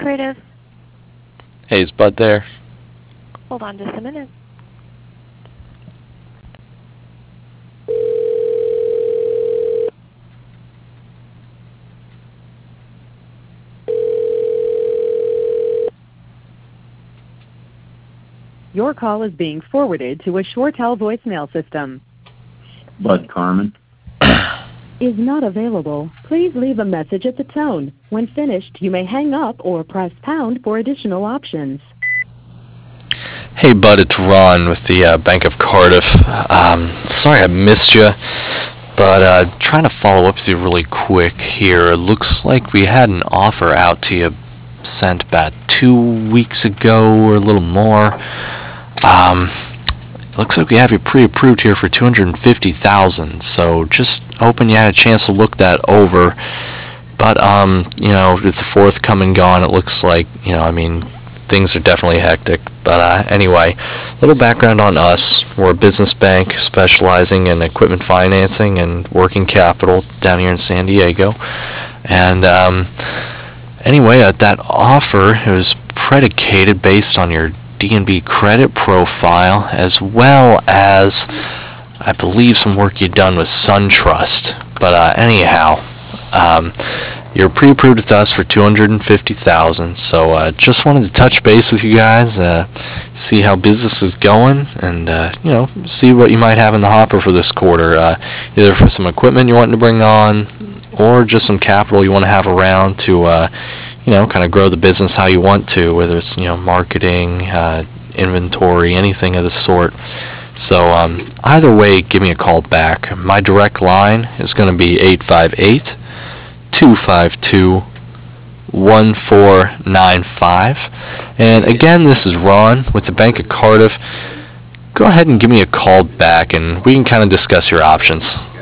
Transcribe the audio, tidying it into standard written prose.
Creative. Hey, is Bud there? Hold on just a minute. Your call is being forwarded to a ShoreTel voicemail system. Bud Carmen. Is not available. Please leave a message at the tone. When finished, you may hang up or press pound for additional options. Hey, Bud, it's Ron with the Bank of Cardiff. Sorry I missed you, but trying to follow up with you really quick here. It looks like we had an offer out to you sent about 2 weeks ago or a little more. Looks like we have you pre-approved here for $250,000. So just hoping you had a chance to look that over. But with the fourth come and gone, it looks like things are definitely hectic. But anyway, little background on us. We're a business bank specializing in equipment financing and working capital down here in San Diego. And anyway, that offer, it was predicated based on your D&B credit profile, as well as, I believe, some work you'd done with SunTrust. But anyhow, you're pre-approved with us for $250,000. So just wanted to touch base with you guys, see how business is going, and see what you might have in the hopper for this quarter, either for some equipment you're wanting to bring on, or just some capital you want to have around to kind of grow the business how you want to, whether it's, marketing, inventory, anything of the sort. So either way, give me a call back. My direct line is going to be 858-252-1495. And again, this is Ron with the Bank of Cardiff. Go ahead and give me a call back, and we can kind of discuss your options.